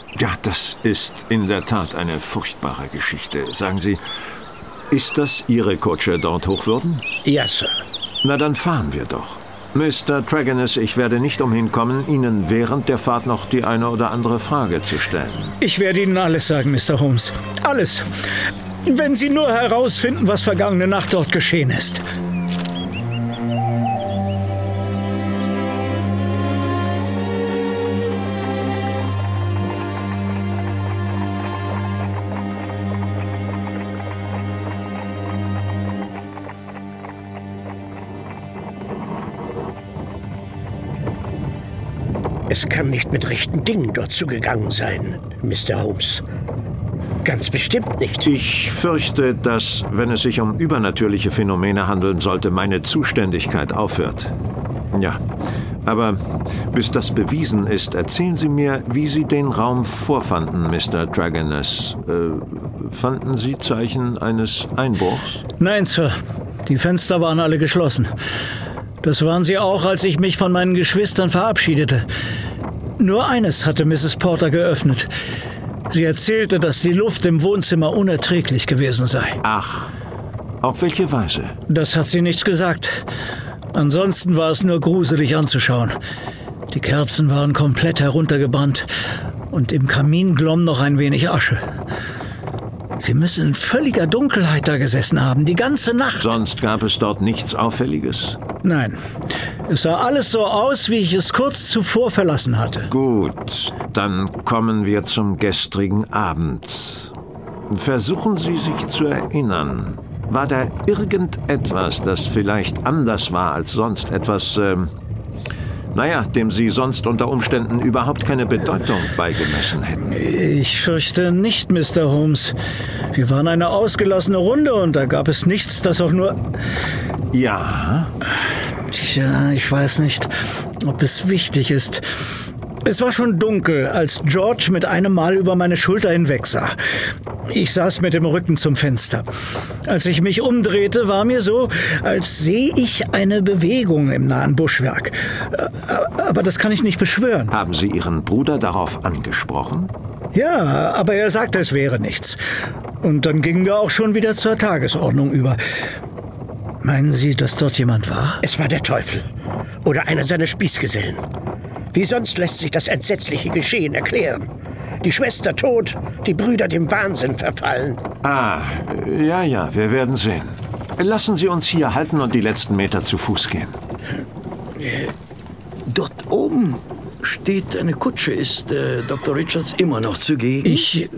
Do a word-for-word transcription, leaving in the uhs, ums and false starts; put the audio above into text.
Ja, das ist in der Tat eine furchtbare Geschichte. Sagen Sie, ist das Ihre Kutsche dort, Hochwürden? Ja, Sir. Na, dann fahren wir doch. Mister Tregennis, ich werde nicht umhin kommen, Ihnen während der Fahrt noch die eine oder andere Frage zu stellen. Ich werde Ihnen alles sagen, Mister Holmes. Alles. Wenn Sie nur herausfinden, was vergangene Nacht dort geschehen ist. Es kann nicht mit rechten Dingen dort zugegangen sein, Mister Holmes. Ganz bestimmt nicht. Ich fürchte, dass, wenn es sich um übernatürliche Phänomene handeln sollte, meine Zuständigkeit aufhört. Ja, aber bis das bewiesen ist, erzählen Sie mir, wie Sie den Raum vorfanden, Mister Tregennis. Äh, fanden Sie Zeichen eines Einbruchs? Nein, Sir. Die Fenster waren alle geschlossen. Das waren sie auch, als ich mich von meinen Geschwistern verabschiedete. Nur eines hatte Misses Porter geöffnet. Sie erzählte, dass die Luft im Wohnzimmer unerträglich gewesen sei. Ach, auf welche Weise? Das hat sie nicht gesagt. Ansonsten war es nur gruselig anzuschauen. Die Kerzen waren komplett heruntergebrannt und im Kamin glomm noch ein wenig Asche. Sie müssen in völliger Dunkelheit da gesessen haben, die ganze Nacht. Sonst gab es dort nichts Auffälliges? Nein, es sah alles so aus, wie ich es kurz zuvor verlassen hatte. Gut, dann kommen wir zum gestrigen Abend. Versuchen Sie sich zu erinnern. War da irgendetwas, das vielleicht anders war als sonst? Etwas, ähm, naja, dem Sie sonst unter Umständen überhaupt keine Bedeutung beigemessen hätten? Ich fürchte nicht, Mister Holmes. Wir waren eine ausgelassene Runde und da gab es nichts, das auch nur... Ja? Tja, ich weiß nicht, ob es wichtig ist. Es war schon dunkel, als George mit einem Mal über meine Schulter hinwegsah. Ich saß mit dem Rücken zum Fenster. Als ich mich umdrehte, war mir so, als sehe ich eine Bewegung im nahen Buschwerk. Aber das kann ich nicht beschwören. Haben Sie Ihren Bruder darauf angesprochen? Ja, aber er sagte, es wäre nichts. Und dann gingen wir auch schon wieder zur Tagesordnung über. Meinen Sie, dass dort jemand war? Es war der Teufel. Oder einer seiner Spießgesellen. Wie sonst lässt sich das entsetzliche Geschehen erklären? Die Schwester tot, die Brüder dem Wahnsinn verfallen. Ah, ja, ja, wir werden sehen. Lassen Sie uns hier halten und die letzten Meter zu Fuß gehen. Dort oben steht eine Kutsche. Ist äh, Doktor Richards immer noch zugegen? Ich